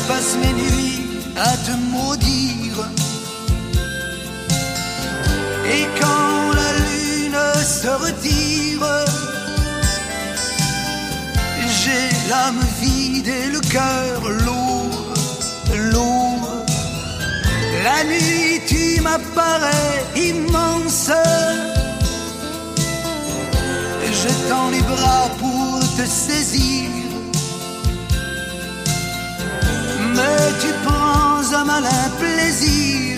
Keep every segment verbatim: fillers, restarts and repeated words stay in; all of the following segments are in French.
passe mes nuits à te maudire. Et quand la lune se retire, j'ai l'âme vide et le cœur lourd, lourd. La nuit tu m'apparais immense, je tends les bras pour te saisir, mais tu prends un malin plaisir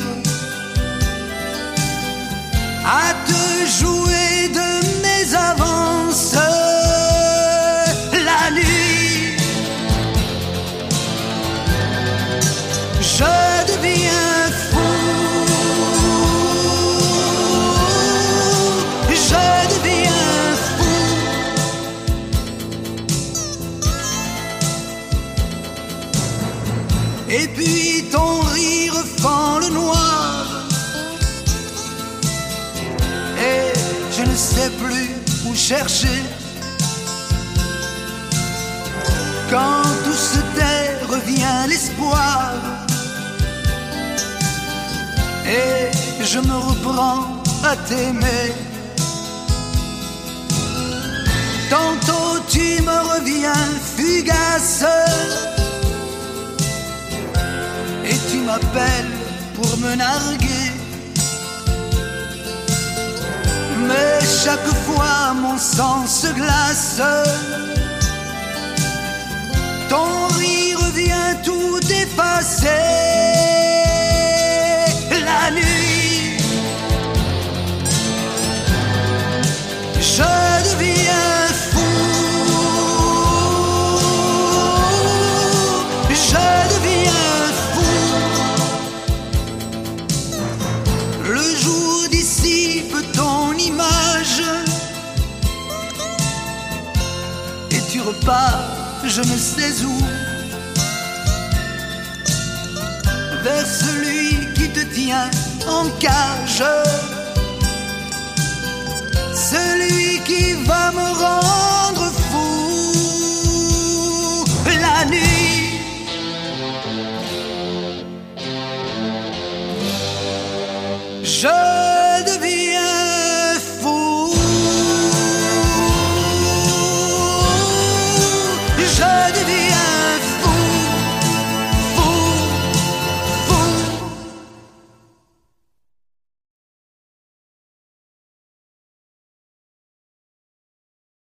à te jouer de mes avances. La nuit, je deviens fou, je deviens fou. Et puis ton rire fend le noir, et je ne sais plus où chercher. Quand tout se tait, revient l'espoir, et je me reprends à t'aimer. Tantôt tu me reviens fugace, et tu m'appelles pour me narguer. Mais chaque fois mon sang se glace, ton rire vient tout effacer. La nuit, je deviens fou, je deviens fou. Le jour dissipe ton image, et tu repars je ne sais où, vers celui qui te tient en cage, celui qui va me rendre